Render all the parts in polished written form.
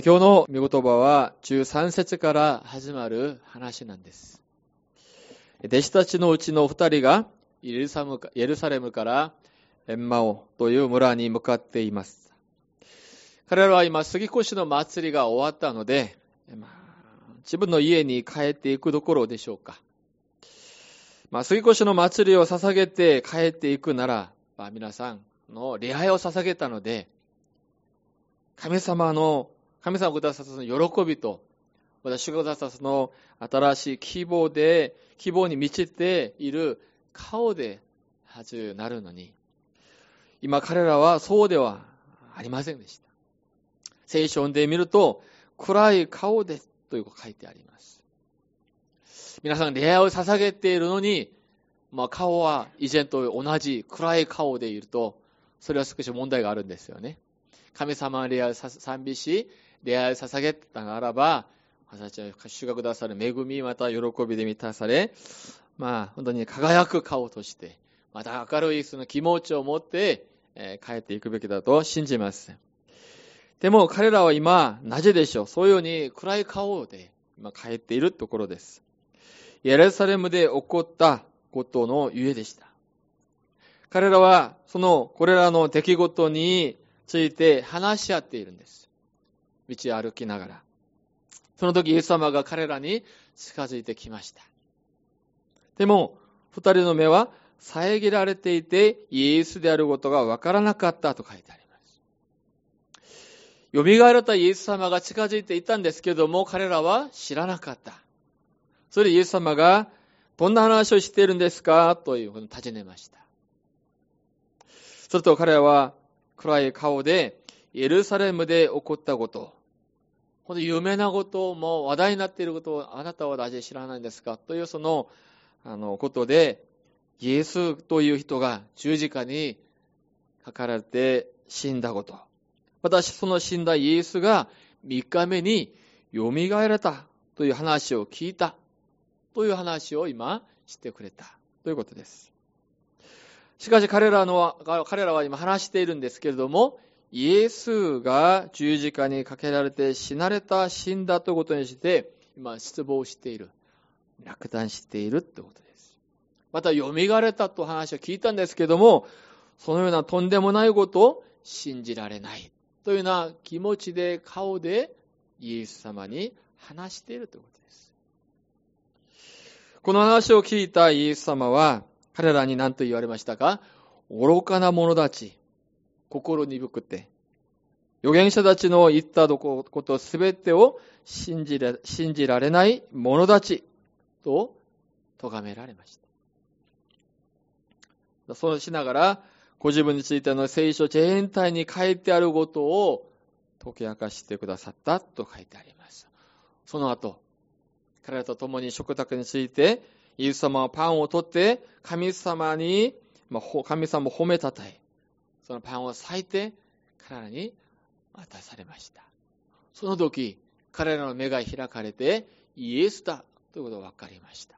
今日の御言葉は13節から始まる話なんです。弟子たちのうちの2人がエルサレムからエンマオという村に向かっています。彼らは今杉越の祭りが終わったので、自分の家に帰っていくところでしょうか。杉越の祭りを捧げて帰っていくなら、皆さんの礼拝を捧げたので、神様がくださったその喜びと、私がくださったその新しい希望に満ちている顔ではずなるのに、今彼らはそうではありませんでした。聖書で見ると、暗い顔でという書いてあります。皆さん礼拝を捧げているのに、顔は以前と同じ暗い顔でいると、それは少し問題があるんですよね。神様の礼拝を賛美し、礼拝を捧げたならば、私たちは主がくださる恵み、また喜びで満たされ、本当に輝く顔として、また明るいその気持ちを持って、帰っていくべきだと信じます。でも彼らは今、なぜでしょう。そういうように暗い顔で今帰っているところです。エルサレムで起こったことのゆえでした。彼らはこれらの出来事について話し合っているんです。道を歩きながら。その時イエス様が彼らに近づいてきました。でも、二人の目は遮られていて、イエスであることがわからなかったと書いてあります。蘇られたイエス様が近づいていたんですけども、彼らは知らなかった。それでイエス様が、どんな話をしているんですかというふうに尋ねました。すると彼らは暗い顔で、エルサレムで起こったこと、この有名なことも話題になっていることをあなたはなぜ知らないんですかということで、イエスという人が十字架にかかられて死んだこと。私その死んだイエスが3日目に蘇られたという話を聞いたという話を今してくれたということです。しかし彼らは今話しているんですけれども、イエスが十字架にかけられて死んだということにして、今失望している。落胆しているということです。また、蘇れたという話を聞いたんですけれども、そのようなとんでもないことを信じられないというような気持ちで、顔でイエス様に話しているということです。この話を聞いたイエス様は、彼らに何と言われましたか？愚かな者たち。心鈍くて、預言者たちの言ったことすべてを信じられない者たちと咎められました。そうしながら、ご自分についての聖書全体に書いてあることを解き明かしてくださったと書いてあります。その後、彼らと共に食卓について、イエス様はパンを取って、神様を褒めたたえ、そのパンを裂いて彼らに渡されました。その時、彼らの目が開かれて、イエスだということが分かりました。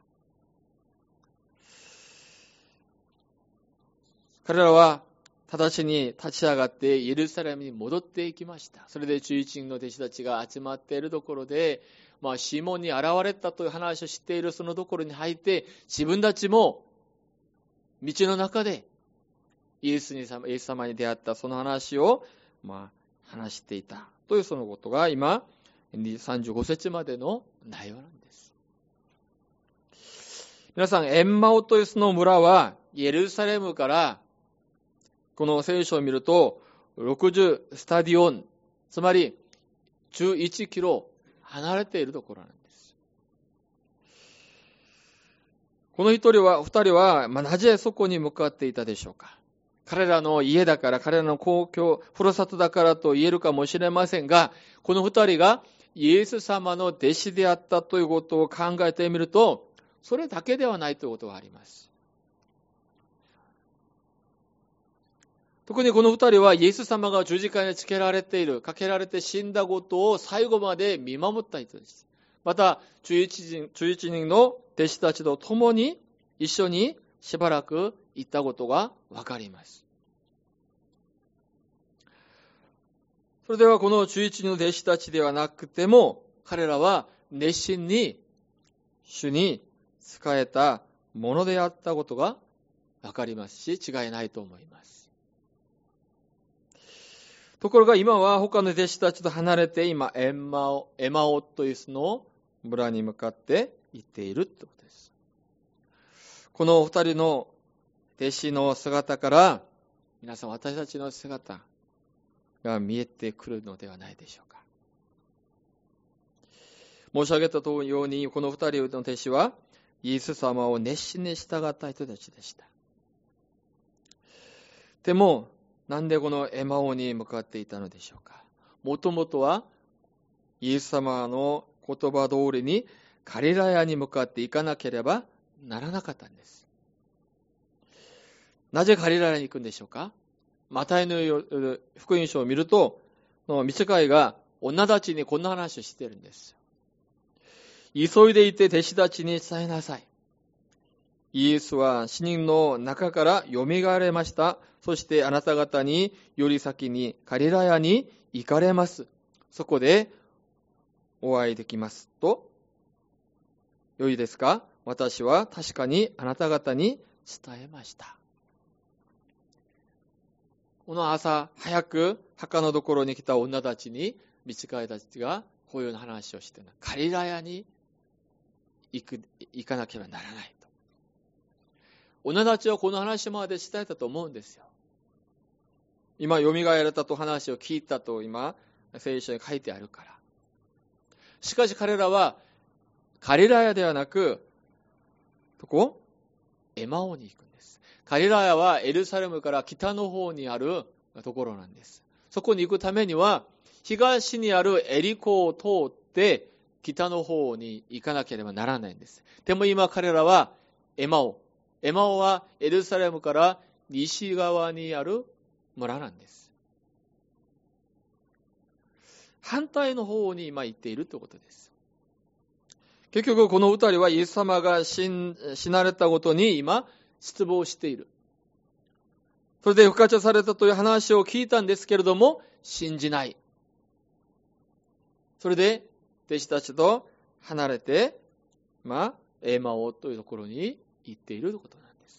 彼らは直ちに立ち上がってエルサレムに戻っていきました。それで11人の弟子たちが集まっているところで、シモンに現れたという話を知っているそのところに入って、自分たちも道の中でイエス様に出会ったその話を話していたというそのことが今35節までの内容なんです。皆さん、エンマオというその村はエルサレムからこの聖書を見ると60スタディオン、つまり11キロ離れているところなんです。この二人はなぜそこに向かっていたでしょうか。彼らの家だから、彼らの故郷、ふるさとだからと言えるかもしれませんが、この二人がイエス様の弟子であったということを考えてみると、それだけではないということがあります。特にこの二人はイエス様が十字架にかけられて死んだことを最後まで見守った人です。また、11人の弟子たちと共に一緒にしばらく行ったことがわかります。そそれではこの11人の弟子たちではなくても、彼らは熱心に主に仕えたものであったことがわかりますし、違いないと思います。ところが今は他の弟子たちと離れて、今エマオというその村に向かって行っているということです。この二人の弟子の姿から、皆さん私たちの姿が見えてくるのではないでしょうか。申し上げたように、この二人の弟子はイエス様を熱心に従った人たちでした。でも、なんでこのエマオに向かっていたのでしょうか。もともとはイエス様の言葉通りにガリラヤに向かって行かなければならなかったんです。なぜガリラヤに行くんでしょうか。マタイの福音書を見ると、御使いが女たちにこんな話をしているんです。急いでいて弟子たちに伝えなさい。イエスは死人の中からよみがえられました。そしてあなた方により先にガリラヤに行かれます。そこでお会いできますと。良いですか？私は確かにあなた方に伝えました。この朝早く墓のところに来た女たちに御使いたちがこういう話をしている。ガリラヤに行かなければならないと。女たちはこの話まで伝えたと思うんですよ。今蘇られたと話を聞いたと今聖書に書いてあるから。しかし彼らはガリラヤではなくどこ？エマオに行くんです。ガリラヤはエルサレムから北の方にあるところなんです。そこに行くためには東にあるエリコを通って北の方に行かなければならないんです。でも今彼らはエマオはエルサレムから西側にある村なんです。反対の方に今行っているということです。結局この二人はイエス様が死なれたことに今失望している。それで復活されたという話を聞いたんですけれども信じない。それで弟子たちと離れてエマオというところに行っているということなんです。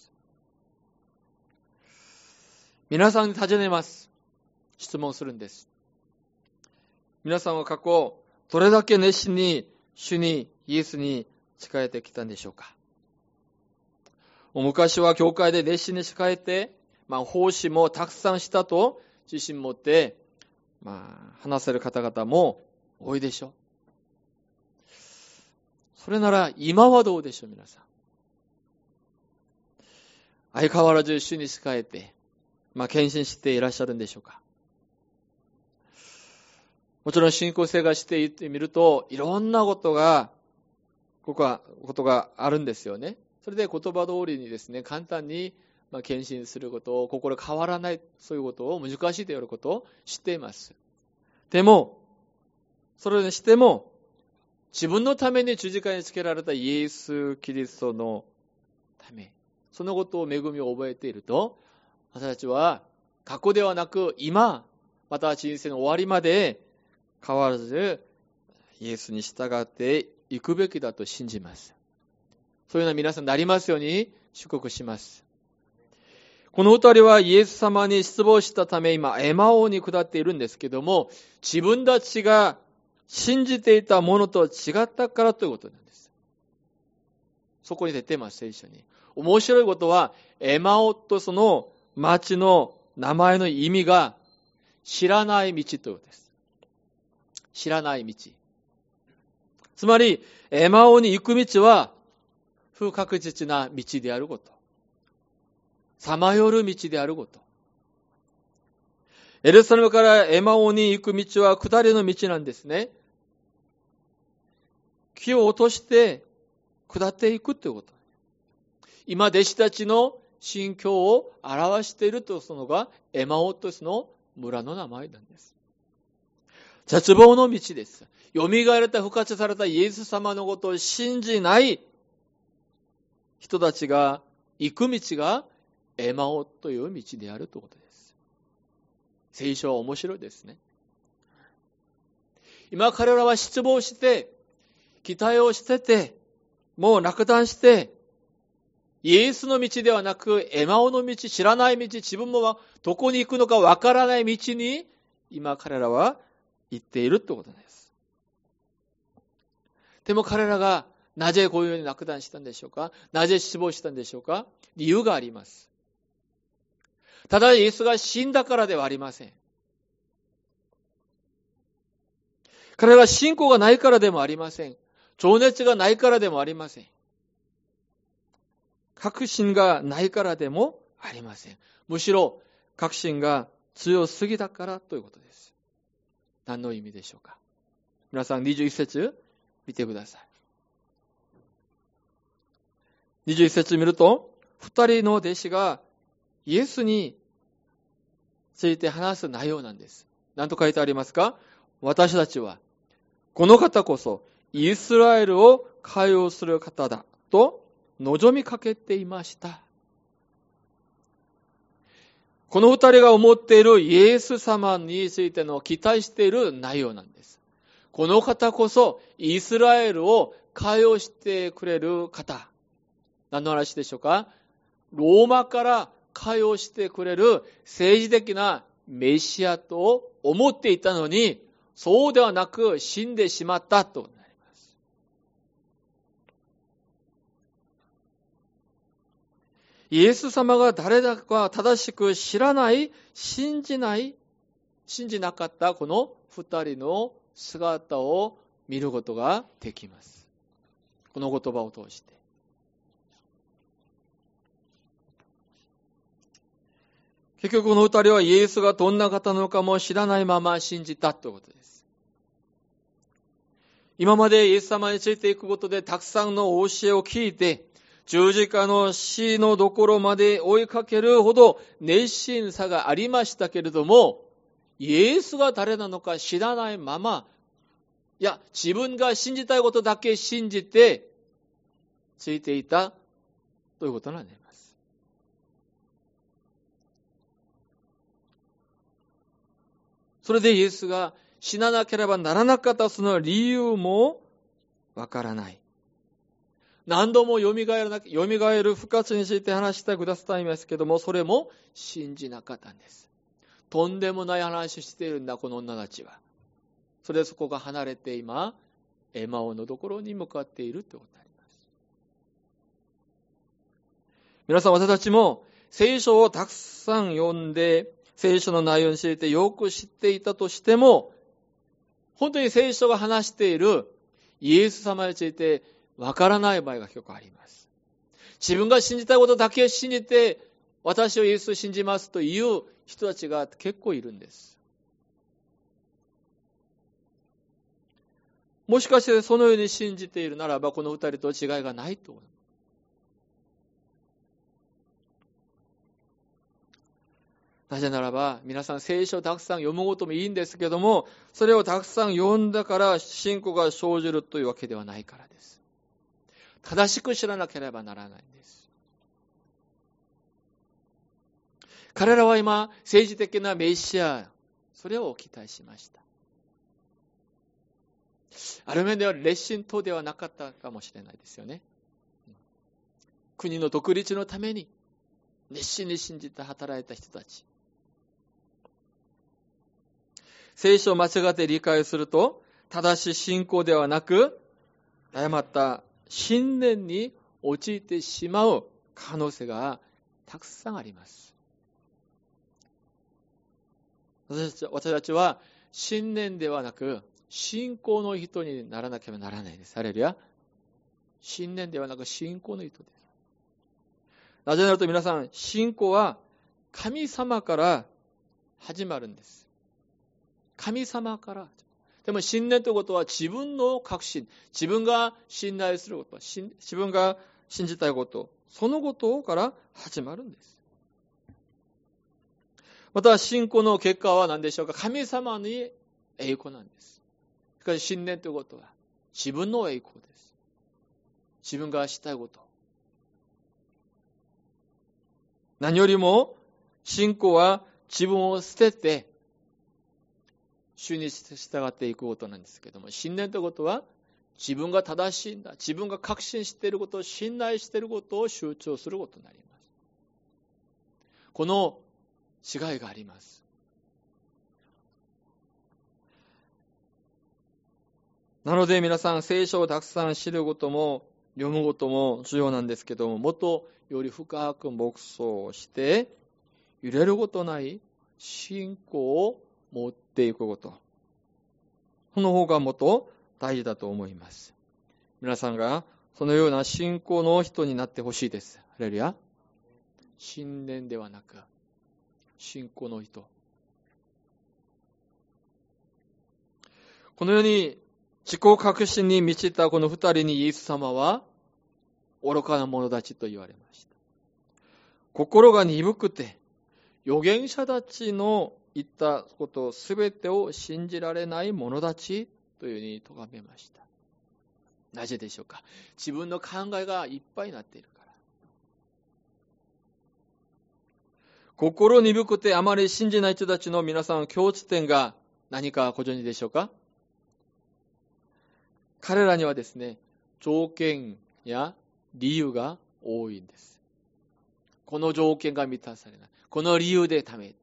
皆さんに尋ねます。質問するんです。皆さんは過去どれだけ熱心に主にイエスに仕えてきたんでしょうか。昔は教会で熱心に仕えて、奉仕もたくさんしたと自信持って話せる方々も多いでしょう。それなら今はどうでしょう。皆さん相変わらず主に仕えて献身していらっしゃるんでしょうか。もちろん信仰生活していってみるといろんなことがあるんですよね。それで言葉通りにですね、簡単に献身することを、心変わらない、そういうことを難しいということを知っています。でもそれにしても自分のために十字架につけられたイエス・キリストのため、そのことを恵みを覚えていると、私たちは過去ではなく今、また人生の終わりまで変わらずイエスに従っていくべきだと信じます。そういうような皆さんになりますように祝福します。この二人はイエス様に失望したため今エマオに下っているんですけども、自分たちが信じていたものと違ったからということなんです。そこに出てます、聖書に。面白いことはエマオとその町の名前の意味が知らない道ということです。知らない道。つまりエマオに行く道は不確実な道であること、さまよる道であること。エルサレムからエマオに行く道は下りの道なんですね。気を落として下っていくということ。今弟子たちの心境を表しているとそのがエマオとその村の名前なんです。絶望の道です。蘇られた復活されたイエス様のことを信じない人たちが行く道がエマオという道であるということです。聖書は面白いですね。 今彼らは失望して、期待をしてて、もう落胆して、イエスの道ではなく、エマオの道、知らない道、自分もどこに行くのかわからない道に、今彼らは行っているということです。でも彼らがなぜこういうように落胆したんでしょうか？なぜ失望したんでしょうか？理由があります。ただイエスが死んだからではありません。彼らが信仰がないからでもありません。情熱がないからでもありません。確信がないからでもありません。むしろ確信が強すぎだからということです。何の意味でしょうか？皆さん21節見てください。21節見ると、2人の弟子がイエスについて話す内容なんです。何と書いてありますか？私たちはこの方こそイスラエルを解放する方だと望みかけていました。この2人が思っているイエス様についての期待している内容なんです。この方こそイスラエルを解放してくれる方。何の話でしょうか？ローマから解放してくれる政治的なメシアと思っていたのに、そうではなく死んでしまったとなります。イエス様が誰だか正しく知らない、信じなかったこの二人の姿を見ることができます。この言葉を通して。結局この二人はイエスがどんな方なのかも知らないまま信じたということです。今までイエス様についていくことでたくさんの教えを聞いて、十字架の死のところまで追いかけるほど熱心さがありましたけれども、イエスが誰なのか知らないまま、自分が信じたいことだけ信じてついていたということになります。それでイエスが死ななければならなかったその理由もわからない。何度も蘇る復活について話してくださいますけども、それも信じなかったんです。とんでもない話をしているんだ、この女たちは。そこが離れて今、エマオのところに向かっているということになります。皆さん、私たちも聖書をたくさん読んで、聖書の内容についてよく知っていたとしても、本当に聖書が話しているイエス様についてわからない場合が結構あります。自分が信じたいことだけ信じて、私をイエスを信じますという人たちが結構いるんです。もしかしてそのように信じているならば、この二人と違いがないと思います。なぜならば、皆さん聖書をたくさん読むこともいいんですけども、それをたくさん読んだから信仰が生じるというわけではないからです。正しく知らなければならないんです。彼らは今、政治的なメシア、それを期待しました。ある面では熱心党ではなかったかもしれないですよね。国の独立のために熱心に信じて働いた人たち。聖書を間違って理解すると、正しい信仰ではなく、誤った信念に陥ってしまう可能性がたくさんあります。私たちは信念ではなく、信仰の人にならなければならないです。ハレルヤ。信念ではなく信仰の人です。なぜならと皆さん、信仰は神様から始まるんです。神様から。でも信念ということは自分の確信、自分が信頼すること、自分が信じたいこと、そのことから始まるんです。また信仰の結果は何でしょうか？神様に栄光なんです。しかし信念ということは自分の栄光です。自分がしたいこと。何よりも信仰は自分を捨てて主に従っていくことなんですけども、信念ということは自分が正しいんだ、自分が確信していることを、信頼していることを象徴することになります。この違いがあります。なので皆さん、聖書をたくさん知ることも読むことも重要なんですけども、もっとより深く黙想をして揺れることない信仰を持っていくこと、その方がもっと大事だと思います。皆さんがそのような信仰の人になってほしいです。ハレルヤ。信念ではなく信仰の人。このように自己確信に満ちたこの二人にイエス様は愚かな者たちと言われました。心が鈍くて預言者たちの言ったことすべてを信じられない者たちというふうに咎めました。なぜでしょうか。自分の考えがいっぱいになっているから。心鈍くてあまり信じない人たちの皆さんの共通点が何かご存知でしょうか。彼らにはですね、条件や理由が多いんです。この条件が満たされない。この理由でため。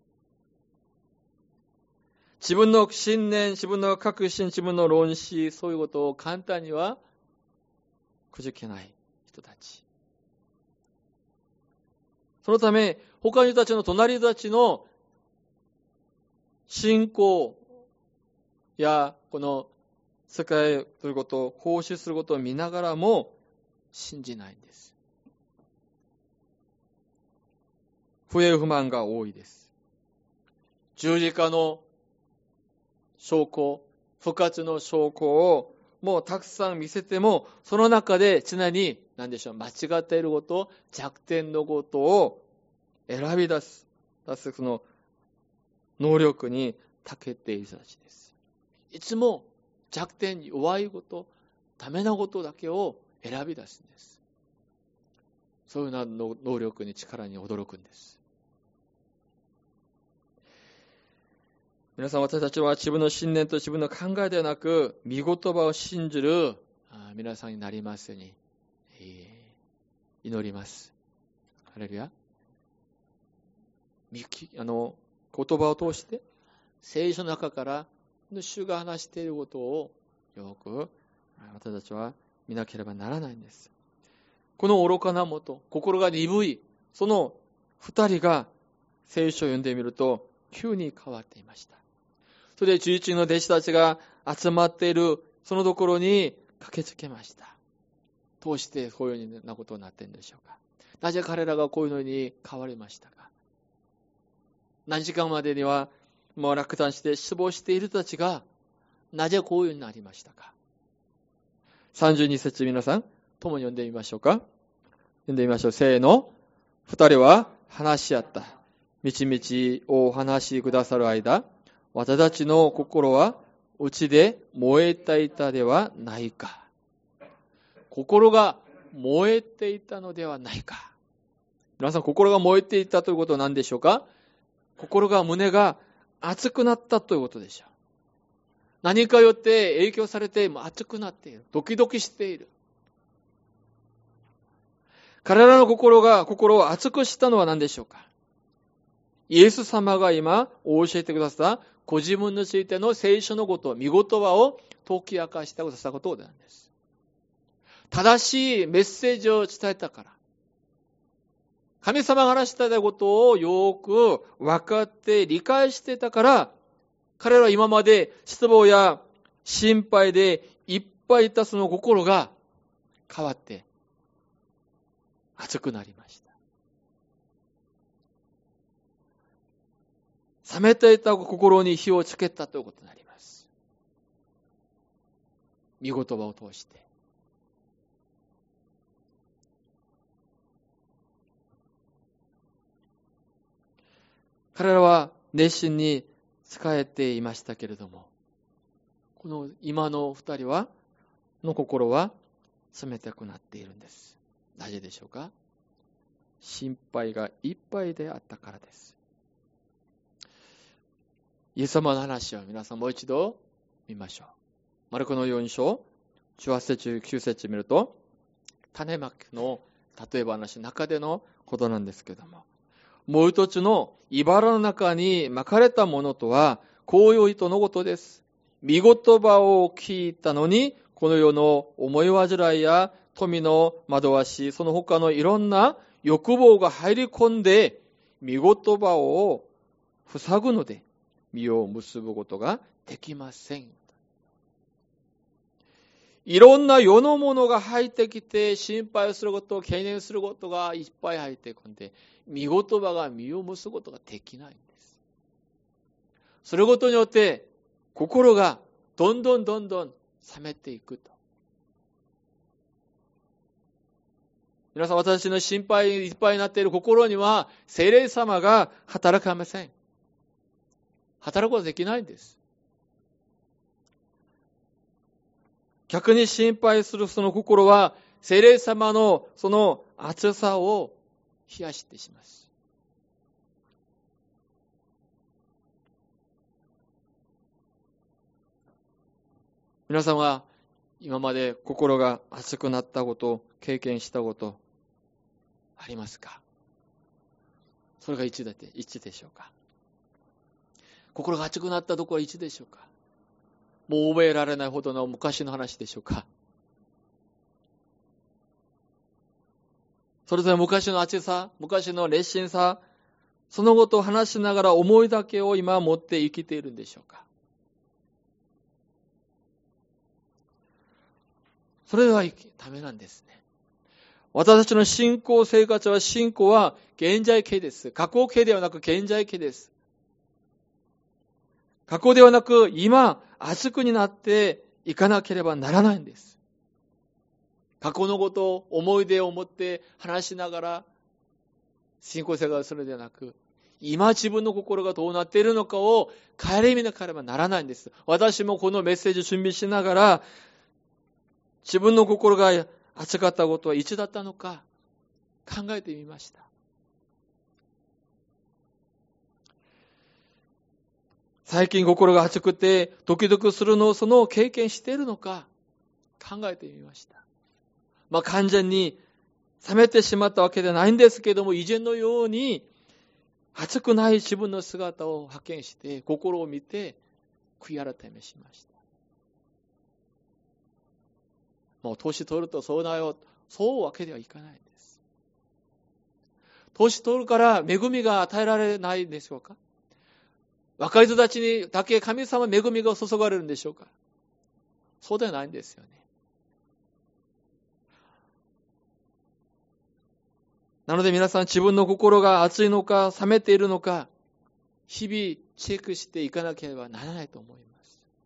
自分の信念、自分の確信、自分の論旨、そういうことを簡単にはくじけない人たち。そのため、他の人たちの隣人たちの信仰やこの世界ということを行使することを見ながらも信じないんです。不平不満が多いです。十字架の証拠、復活の証拠をもうたくさん見せても、その中で常に何でしょう、間違っていること、弱点のことを選び出すその能力に長けている人たちです。いつも弱点に弱いこと、ダメなことだけを選び出すんです。そういうような能力に力に驚くんです。皆さん、私たちは自分の信念と自分の考えではなく、御言葉を信じる皆さんになりますように祈ります。ハレルヤ。言葉を通して聖書の中から主が話していることをよく私たちは見なければならないんです。この愚かな者、心が鈍いその二人が聖書を読んでみると急に変わっていました。それで11人の弟子たちが集まっているそのところに駆けつけました。どうしてこういうようなことになっているんでしょうか。なぜ彼らがこういうのに変わりましたか。何時間までにはもう落胆して死亡している人たちがなぜこういうようになりましたか。32節皆さん共に読んでみましょうか。読んでみましょう。せーの。二人は話し合った。みちみちお話しくださる間、私たちの心は内で燃えていたではないか。心が燃えていたのではないか。皆さん、心が燃えていたということは何でしょうか。胸が熱くなったということでしょう。何かよって影響されて熱くなっている。ドキドキしている。彼らの心を熱くしたのは何でしょうか。イエス様が今教えてくださったご自分についての聖書のこと、御言葉を解き明かしてくださったことなんです。正しいメッセージを伝えたから。神様が話したことをよく分かって理解していたから、彼らは今まで失望や心配でいっぱいいたその心が変わって熱くなりました。冷めていた心に火をつけたということになります。御言葉を通して。彼らは熱心に仕えていましたけれども、この今の二人の心は冷たくなっているんです。なぜでしょうか。心配がいっぱいであったからです。 イエス様の話を皆さんもう一度見ましょう。マルコの4章、18節9節見ると、種まきの例え話の中でのことなんですけども、もう一つの茨の中にまかれたものとは、こういう人のことです。御言葉を聞いたのに、この世の思い煩いや富の惑わし、その他のいろんな欲望が入り込んで、御言葉を塞ぐので、実を結ぶことができません。いろんな世のものが入ってきて、心配すること、懸念することがいっぱい入ってくるんで、御言葉が実を結ぶことができないんです。それことによって、心がどんどん冷めていくと。皆さん、私の心配いっぱいになっている心には、聖霊様が働かません。働くことができないんです。逆に心配するその心は、聖霊様のその熱さを冷やしてしまいます。皆さんは今まで心が熱くなったこと、経験したことありますか？それが一でしょうか？心が熱くなったところは一でしょうか？もう覚えられないほどの昔の話でしょうか？それぞれ昔の熱さ、昔の熱心さ、そのことを話しながら思いだけを今持って生きているんでしょうか？それではダメなんですね。私たちの信仰生活は、信仰は現在形です。過去形ではなく現在形です。過去ではなく今、熱くになっていかなければならないんです。過去のことを思い出を持って話しながら信仰生活をするのではなく、今自分の心がどうなっているのかを顧みなければならないんです。私もこのメッセージを準備しながら、自分の心が熱かったことはいつだったのか考えてみました。最近心が熱くてドキドキするのをその経験しているのか考えてみました。完全に冷めてしまったわけではないんですけれども、以前のように熱くない自分の姿を発見して心を見て悔い改めしました。もう年取るとそうなよ、そうわけではいかないんです。年取るから恵みが与えられないでしょうか？若い人たちにだけ神様の恵みが注がれるんでしょうか？そうではないんですよね。なので皆さん、自分の心が熱いのか冷めているのか、日々チェックしていかなければならないと思います。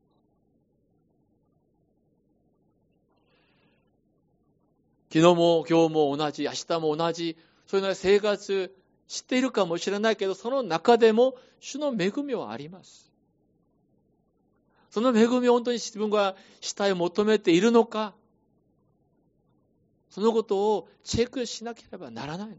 昨日も今日も同じ、明日も同じ、そういうような生活しているかもしれないけど、その中でも主の恵みはあります。その恵みを本当に自分がしたい求めているのか、そのことをチェックしなければならないんです。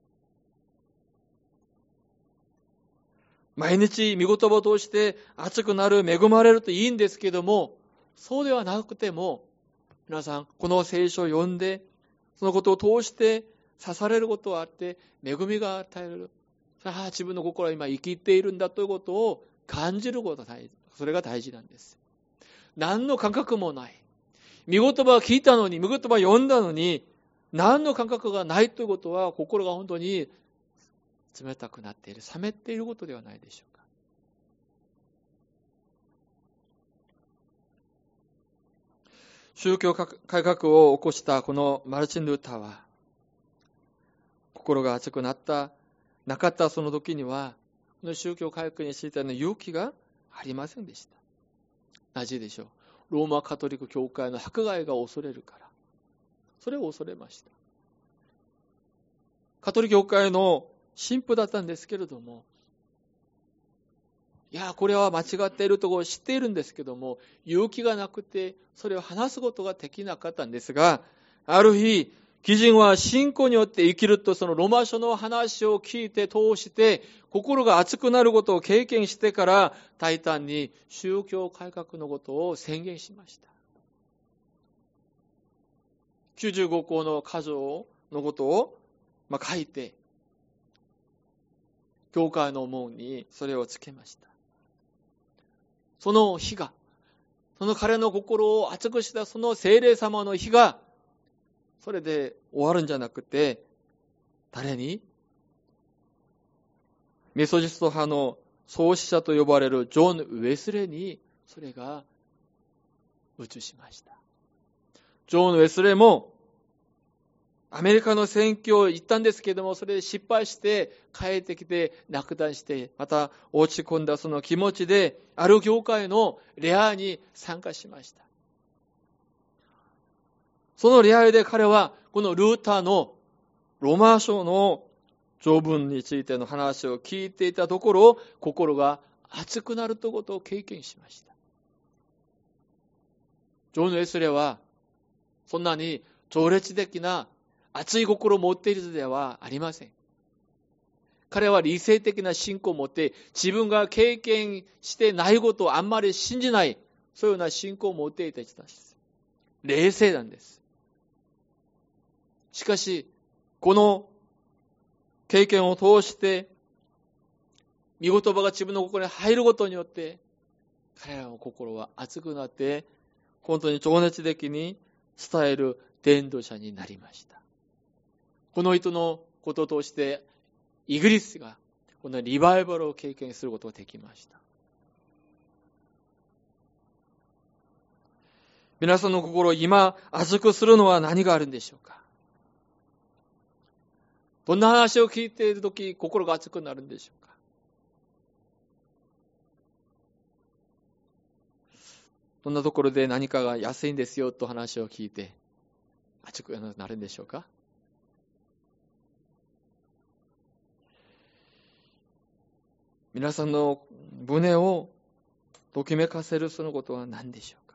毎日御言葉を通して熱くなる、恵まれるといいんですけども、そうではなくても、皆さん、この聖書を読んで、そのことを通して刺されることがあって、恵みが与えられる。自分の心は今生きているんだということを感じることが大事。それが大事なんです。何の感覚もない。御言葉を聞いたのに、御言葉を読んだのに、何の感覚がないということは、心が本当に冷たくなっている、冷めていることではないでしょうか。宗教改革を起こしたこのマルチン・ルーターは、心が熱くなかったその時には、この宗教改革についての勇気がありませんでした。なぜでしょう。ローマカトリック教会の迫害が恐れるから。それを恐れました。カトリック教会の神父だったんですけれども、これは間違っているところを知っているんですけども、勇気がなくて、それを話すことができなかったんですが、ある日、 義人は信仰によって生きると、そのロマ書の話を聞いて通して心が熱くなることを経験してから、大胆に宗教改革のことを宣言しました。95項の箇条のことを書いて、教会の門にそれをつけました。その日が、その彼の心を熱くしたその聖霊様の日が、それで終わるんじゃなくて、誰に？メソジスト派の創始者と呼ばれるジョン・ウェスレーにそれが移しました。ジョン・ウェスレーもアメリカの選挙を行ったんですけども、それで失敗して帰ってきて落胆して、また落ち込んだその気持ちである教会の礼拝に参加しました。その礼拝で彼はこのルーターのロマ書の条文についての話を聞いていたところ、心が熱くなるということを経験しました。ジョン・ウェスレーはそんなに情熱的な熱い心を持っているのではありません。彼は理性的な信仰を持って、自分が経験してないことをあんまり信じない、そういうような信仰を持っていた人たちです。冷静なんです。しかし、この経験を通して、御言葉が自分の心に入ることによって、彼らの心は熱くなって、本当に情熱的に伝える伝道者になりました。この人のことを通して、イギリスがこのリバイバルを経験することができました。皆さんの心を今熱くするのは何があるんでしょうか？どんな話を聞いているとき、心が熱くなるんでしょうか？どんなところで何かが安いんですよと話を聞いて、熱くなるんでしょうか？皆さんの胸をときめかせるそのことは何でしょうか？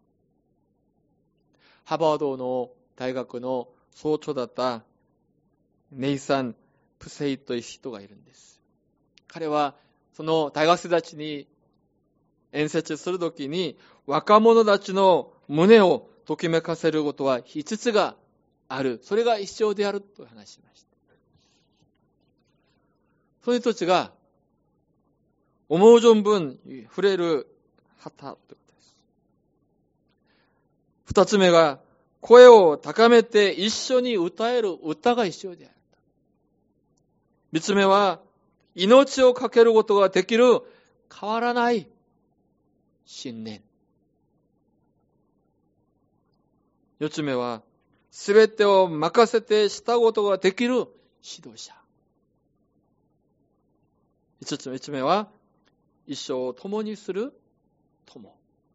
ハバードの大学の総長だったネイサン・プセイという人がいるんです。彼はその大学生たちに演説するときに、若者たちの胸をときめかせることは5つがある。それが必要であると話しました。その人たちが思う存分触れる旗ということです。2つ目が、声を高めて一緒に歌える歌が必要である。3つ目は、命をかけることができる変わらない信念。4つ目は、すべてを任せてしたことができる指導者。5つ目は、一生を共にする友。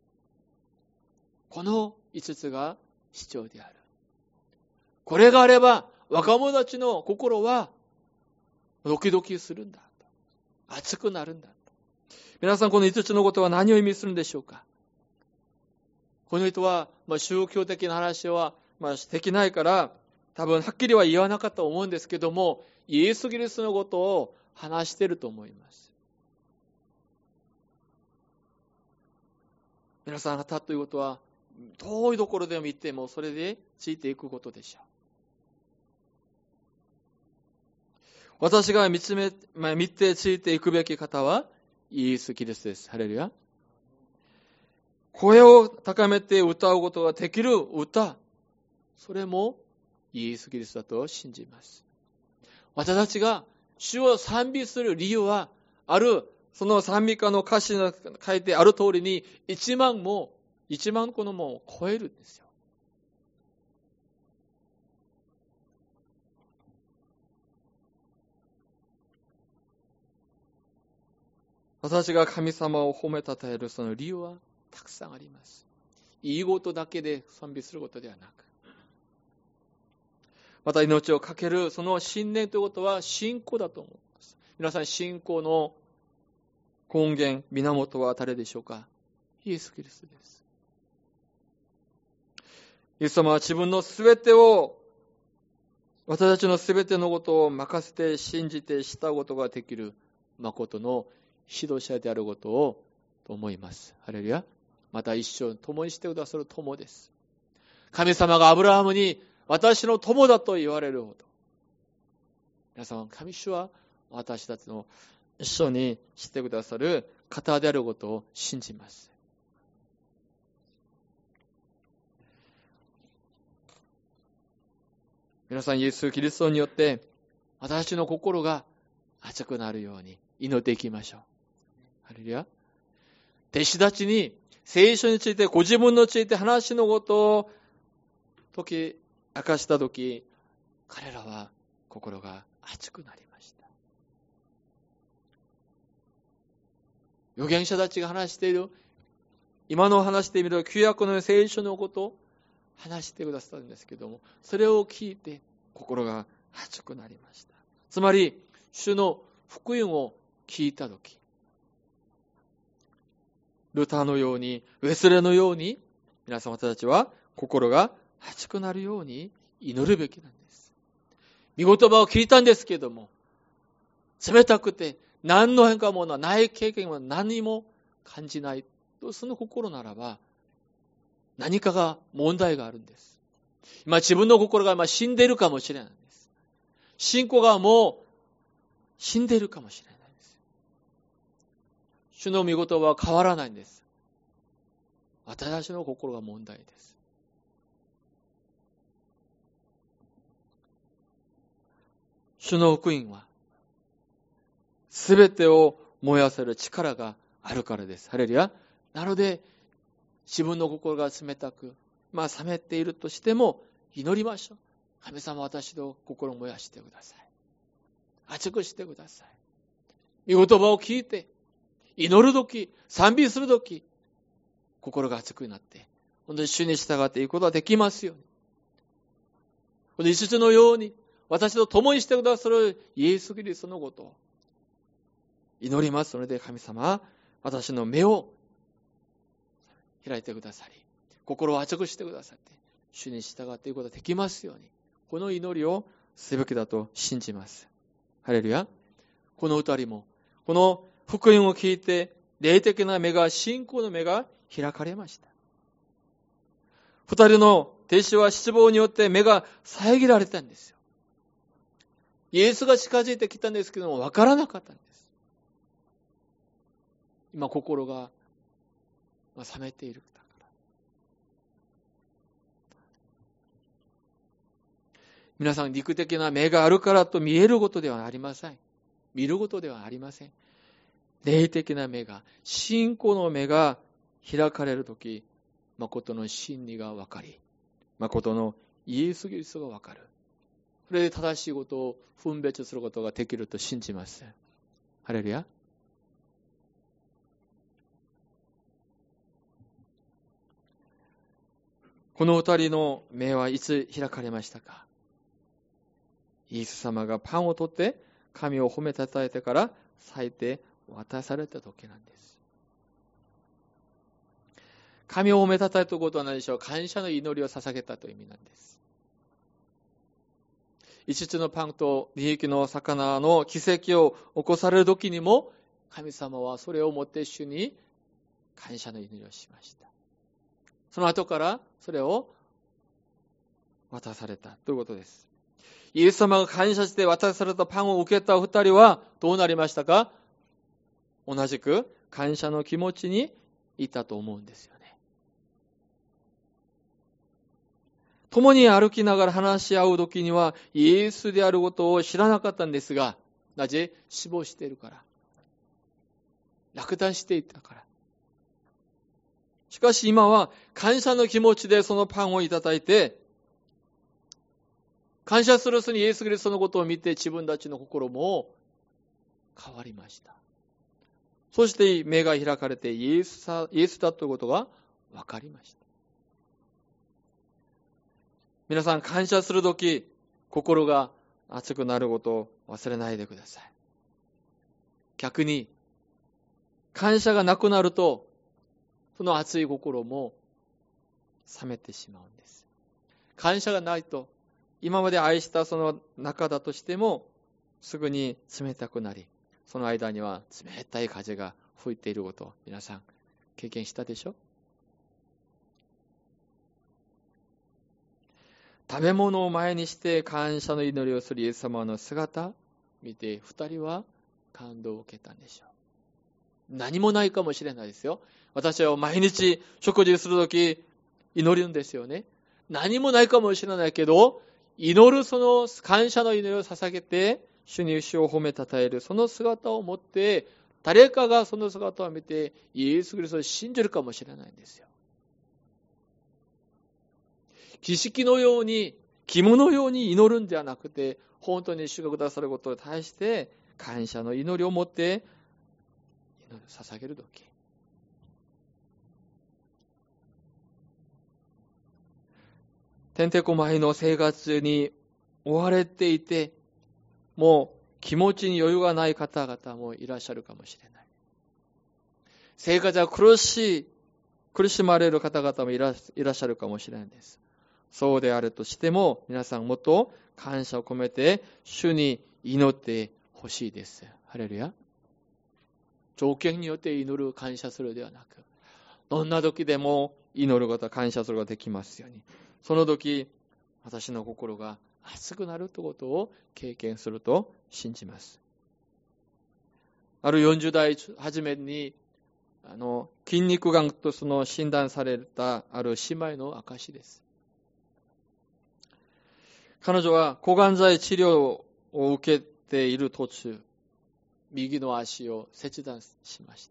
この5つが必要である。これがあれば、若者たちの心はドキドキするんだ。熱くなるんだ。皆さん、この5つのことは何を意味するんでしょうか？この人は、宗教的な話は、できないから、多分はっきりは言わなかったと思うんですけども、イエス・キリストのことを話していると思います。皆さん方ということは、遠いところで見てもそれでついていくことでしょう。私が見てついていくべき方はイエス・キリストです。ハレルヤ。声を高めて歌うことができる歌、それもイエス・キリストだと信じます。私たちが主を賛美する理由は、あるその賛美歌の歌詞に書いてある通りに1万個のも超えるんですよ。私が神様を褒めたたえるその理由はたくさんあります。いいことだけで賛美することではなく、また命をかけるその信念ということは信仰だと思います。皆さん、信仰の根源、源は誰でしょうか？イエス・キリストです。イエス様は自分のすべてを私たちのすべてのことを任せて信じてしたことができる誠の指導者であることをと思います。ハレルヤ。また一生共にしてくださる友です。神様がアブラハムに私の友だと言われるほど、皆さん、神主は私たちの一緒にしてくださる方であることを信じます。皆さん、イエス・キリストによって私の心が熱くなるように祈っていきましょう。ハレルヤ。弟子たちに聖書について、ご自分について話のことを明かしたとき、彼らは心が熱くなりました。預言者たちが話している、今の話してみる旧約の聖書のことを話してくださるんですけども、それを聞いて心が熱くなりました。つまり、主の福音を聞いたとき、ルターのように、ウェスレのように、皆様たちは心が熱くなるように祈るべきなんです。御言葉を聞いたんですけども、冷たくて何の変化もない経験も何も感じないと、その心ならば、何かが問題があるんです。今自分の心が死んでいるかもしれないんです。信仰がもう死んでいるかもしれないんです。主の御言葉は変わらないんです。私たちの心が問題です。主の福音はすべてを燃やせる力があるからです。ハレルヤ。なので自分の心が冷たく、冷めているとしても祈りましょう。神様、私の心を燃やしてください。熱くしてください。御言葉を聞いて、祈るとき、賛美するとき、心が熱くなって、本当に主に従っていくことができますように。この五つのように、私と共にしてくださるイエス・キリストのことを祈りますので、神様、私の目を開いてくださり、心を熱くしてくださって、主に従っていくことができますように、この祈りをすべきだと信じます。ハレルヤ。この二人も、この福音を聞いて、霊的な目が、信仰の目が開かれました。二人の弟子は失望によって目が遮られたんですよ。イエスが近づいてきたんですけども、わからなかったんです。今、心が冷めているから。皆さん、肉的な目があるからと見えることではありません。見ることではありません。霊的な目が、信仰の目が開かれるとき、誠の真理が分かり、誠のイエス・キリストが分かる。それで正しいことを分別することができると信じます。ハレルヤ。この二人の目はいつ開かれましたか？イエス様がパンを取って神を褒めたたえてから裂いて渡された時なんです。神を褒めたたえたことは何でしょう？感謝の祈りを捧げたという意味なんです。5つのパンと2匹の魚の奇跡を起こされる時にも、神様はそれをもって主に感謝の祈りをしました。その後からそれを渡されたということです。イエス様が感謝して渡されたパンを受けた二人はどうなりましたか？同じく感謝の気持ちにいたと思うんですよね。共に歩きながら話し合う時にはイエスであることを知らなかったんですが、なぜ？死亡しているから。落胆していたから。しかし今は感謝の気持ちでそのパンをいただいて、感謝する人にイエス・キリストのことを見て自分たちの心も変わりました。そして目が開かれてイエスだということが分かりました。皆さん、感謝するとき心が熱くなることを忘れないでください。逆に感謝がなくなるとその熱い心も冷めてしまうんです。感謝がないと今まで愛したその仲だとしても、すぐに冷たくなり、その間には冷たい風が吹いていることを皆さん経験したでしょ？食べ物を前にして感謝の祈りをするイエス様の姿見て、二人は感動を受けたんでしょう。何もないかもしれないですよ。私は毎日食事するとき祈るんですよね。何もないかもしれないけど、祈るその感謝の祈りを捧げて、主に主を褒めたたえるその姿を持って、誰かがその姿を見てイエス・キリストを信じるかもしれないんですよ。儀式のように、義務のように祈るんではなくて、本当に主がくださることに対して感謝の祈りを持って祈る、捧げるとき。てんてこまいの生活に追われていて、もう気持ちに余裕がない方々もいらっしゃるかもしれない。生活が苦しまれる方々もいらっしゃるかもしれないです。そうであるとしても、皆さんもっと感謝を込めて主に祈ってほしいです。ハレルヤ。条件によって祈る、感謝するではなく、どんな時でも祈ること、感謝することができますように。その時、私の心が熱くなるということを経験すると信じます。ある40代初めに筋肉がんとその診断されたある姉妹の証です。彼女は抗がん剤治療を受けている途中、右の足を切断しました。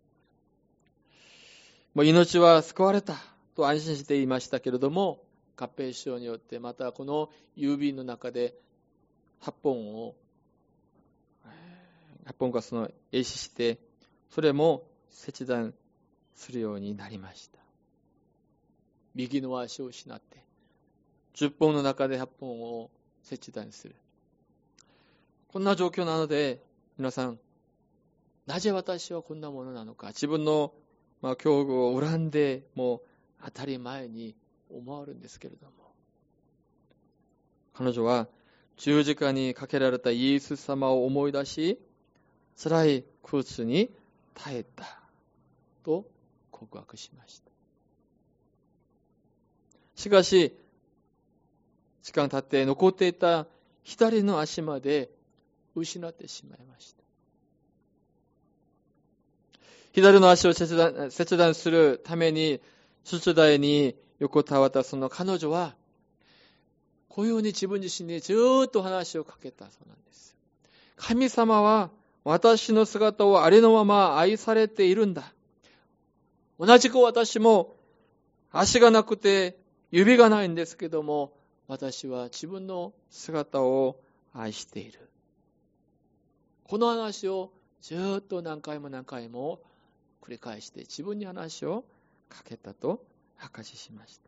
もう命は救われたと安心していましたけれども、合併症によってまたこの郵便の中で8本がその壊死して、それも切断するようになりました。右の足を失って10本の中で8本を切断する。こんな状況なので、皆さん、なぜ私はこんなものなのか、自分の境遇を恨んでも当たり前に思われるんですけれども、彼女は十字架にかけられたイエス様を思い出し、辛い苦痛に耐えたと告白しました。しかし、時間経って残っていた左の足まで失ってしまいました。左の足を切断するために手術台に横たわったその彼女は、こういうふうに自分自身にずっと話をかけたそうなんです。神様は私の姿をありのまま愛されているんだ。同じく私も足がなくて指がないんですけども、私は自分の姿を愛している。この話をずっと何回も繰り返して自分に話をかけたと証ししました。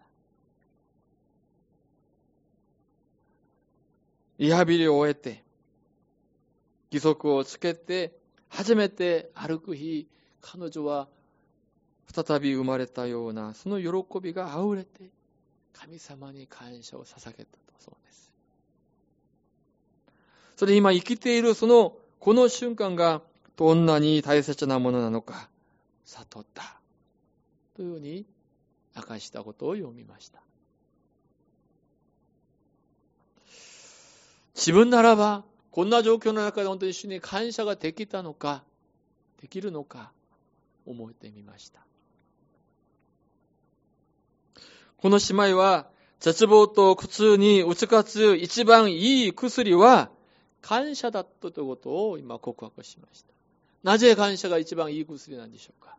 リハビリを終えて義足をつけて初めて歩く日、彼女は再び生まれたようなその喜びがあふれて神様に感謝を捧げたとそうです。それ今生きているこの瞬間がどんなに大切なものなのか悟ったというように明かしたことを読みました。自分ならばこんな状況の中で本当に主に感謝ができるのか思ってみました。この姉妹は絶望と苦痛に打ち勝つ一番いい薬は感謝だったということを今告白しました。なぜ感謝が一番いい薬なんでしょうか。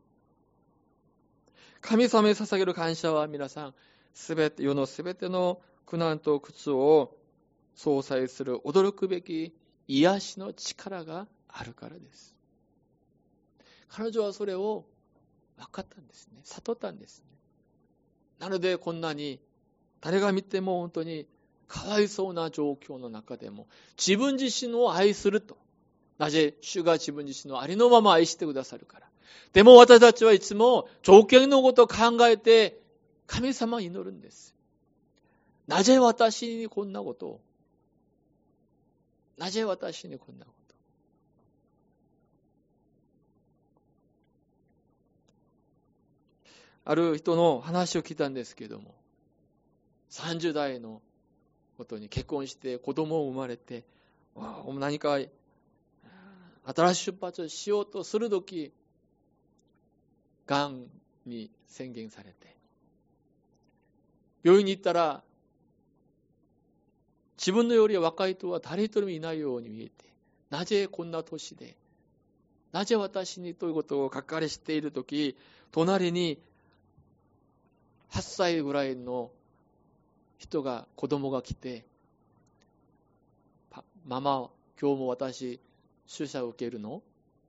神様に捧げる感謝は皆さん、世のすべての苦難と苦痛を相殺する驚くべき癒しの力があるからです。彼女はそれを分かったんですね。悟ったんですね。なのでこんなに誰が見ても本当にかわいそうな状況の中でも自分自身を愛すると。なぜ主が自分自身のありのまま愛してくださるから。でも私たちはいつも条件のことを考えて神様に祈るんです。 なぜ私にこんなことを、なぜ私にこんなことを。ある人の話を聞いたんですけれども、30代のことに結婚して子供を生まれて、何か新しい出発をしようとするとき、がんに宣言されて、病院に行ったら、自分のより若い人は誰一人もいないように見えて、なぜこんな年で、なぜ私にということをがっかりしているとき、隣に8歳ぐらいの人が、子供が来て、ママ、今日も私、注射を受けるの？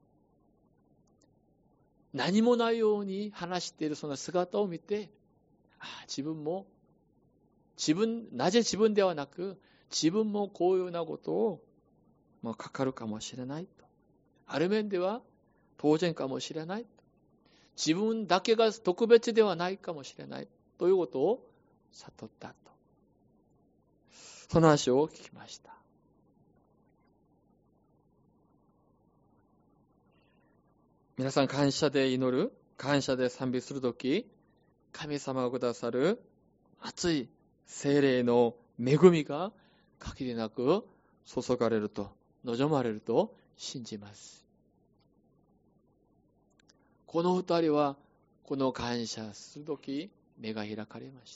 何もないように話しているその姿を見て、自分も、なぜ自分ではなく、自分もこういうようなことを、かかるかもしれないと。ある面では当然かもしれない。自分だけが特別ではないかもしれないということを悟ったと。その話を聞きました。皆さん、感謝で祈る、感謝で賛美するとき、神様がくださる熱い聖霊の恵みが限りなく注がれると、望まれると信じます。この二人は、この感謝するとき、目が開かれました。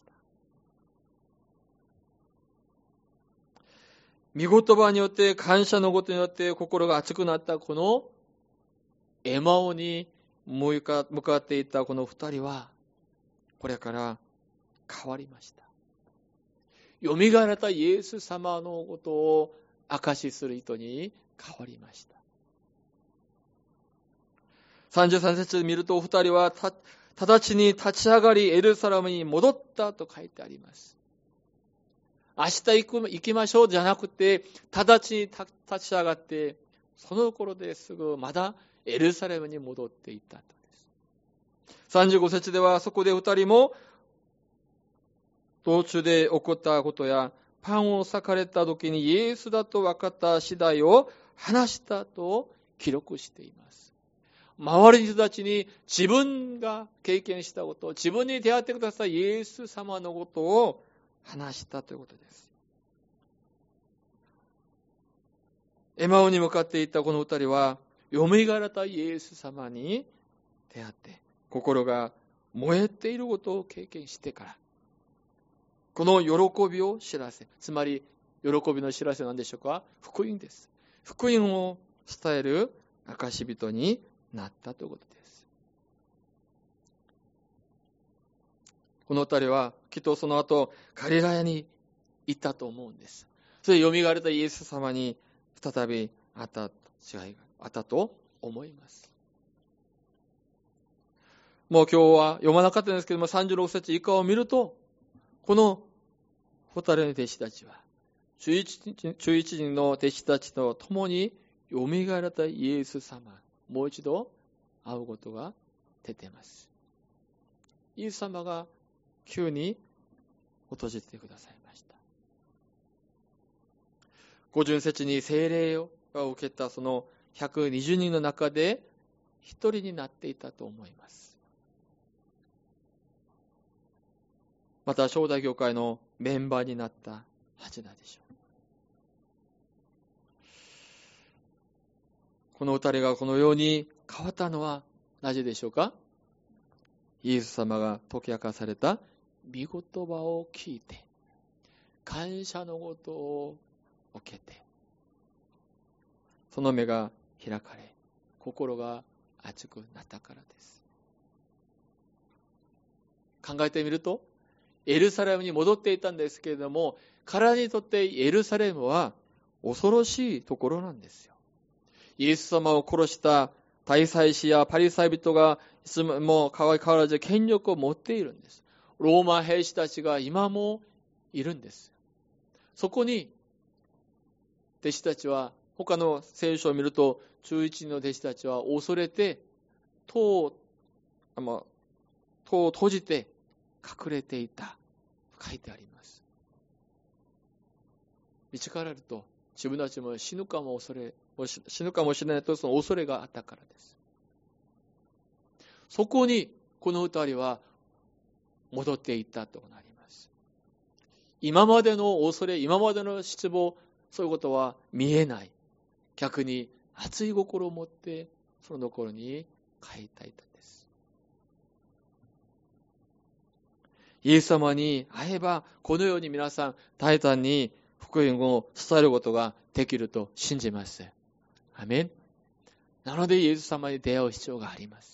御言葉によって、感謝のことによって心が熱くなったこのエマオに向かっていたこの二人は、これから変わりました。よみがえられたイエス様のことを証しする人に変わりました。33節で見ると、二人は直ちに立ち上がりエルサレムに戻ったと書いてあります。明日行きましょうじゃなくて、直ちに立ち上がって、その頃ですぐまだエルサレムに戻っていったとです。35節では、そこで二人も道中で起こったことや、パンを裂かれた時にイエスだと分かった次第を話したと記録しています。周りの人たちに自分が経験したこと、自分に出会ってくださいイエス様のことを話したということです。エマオに向かっていったこの二人は、よみがえられたイエス様に出会って、心が燃えていることを経験してから、この喜びを知らせ、つまり喜びの知らせは何でしょうか？福音です。福音を伝える証人になったということです。この二人はきっとその後ガリラヤに行ったと思うんです。それで蘇られたイエス様に再び会ったと思います。もう今日は読まなかったんですけども、36節以下を見ると、この二人の弟子たちは11人の弟子たちと共に蘇られたイエス様、もう一度会うことが出ています。イエス様が急に訪れてくださいました。五巡節に聖霊を受けたその120人の中で一人になっていたと思います。また初代教会のメンバーになったはずなんでしょう。この二人がこのように変わったのはなぜでしょうか？イエス様が解き明かされた御言葉を聞いて、感謝のことを受けて、その目が開かれ、心が熱くなったからです。考えてみると、エルサレムに戻っていたんですけれども、彼にとってエルサレムは恐ろしいところなんですよ。イエス様を殺した大祭司やパリサイ人がいつも変わらず権力を持っているんです。ローマ兵士たちが今もいるんです。そこに弟子たちは、他の聖書を見ると11人の弟子たちは恐れて戸を閉じて隠れていたと書いてあります。 導かれると、自分たちも死ぬかもしれないとその恐れがあったからです。そこにこの二人は戻っていったとなります。今までの恐れ、今までの失望、そういうことは見えない。逆に熱い心を持ってそのところに帰っていたんです。イエス様に会えば、このように皆さん大胆に福音を伝えることができると信じます。アメン。なのでイエス様に出会う必要があります。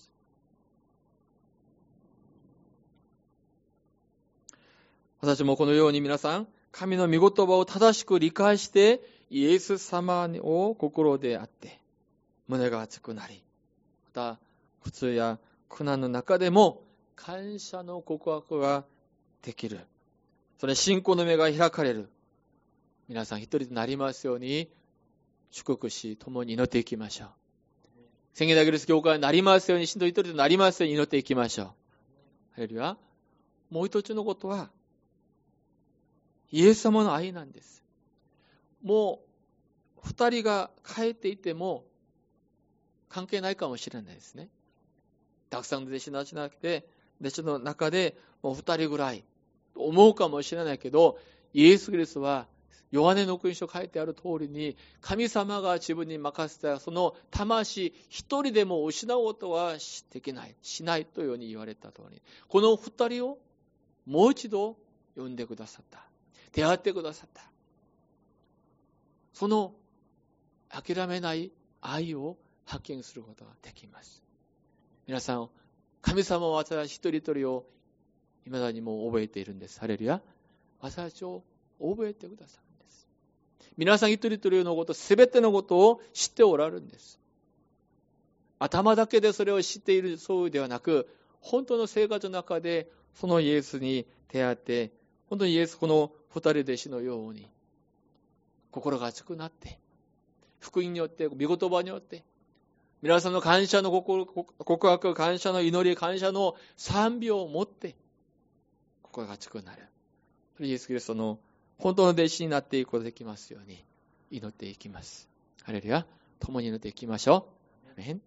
私もこのように皆さん、神の御言葉を正しく理解して、イエス様を心であって、胸が熱くなり、また苦痛や苦難の中でも感謝の告白ができる。それ信仰の目が開かれる。皆さん一人となりますように、祝福し、共に祈っていきましょう。宣言だけです教会になりますように、信徒一人となりますように祈っていきましょう。ハレルヤ。もう一つのことは、イエス様の愛なんです。もう、二人が帰っていても、関係ないかもしれないですね。たくさんの弟子の中で、もう二人ぐらい、と思うかもしれないけど、イエス・キリストは、ヨハネの福音書書いてある通りに、神様が自分に任せたその魂一人でも失うことはできない、しないというように言われた通り、この二人をもう一度呼んでくださった。出会ってくださった。その諦めない愛を発見することができます。皆さん、神様は私一人一人を未だにも覚えているんです。ハレルヤ。私を覚えてくださるんです。皆さん一人一人のこと、すべてのことを知っておられるんです。頭だけでそれを知っているそうではなく、本当の生活の中でそのイエスに出会って、本当にイエスこの二人弟子のように心が熱くなって、福音によって、御言葉によって、皆さんの感謝の告白、感謝の祈り、感謝の賛美を持って、心が熱くなる。イエス・キリストの本当の弟子になっていくことができますように祈っていきます。ハレルヤ。共に祈っていきましょう。アメン。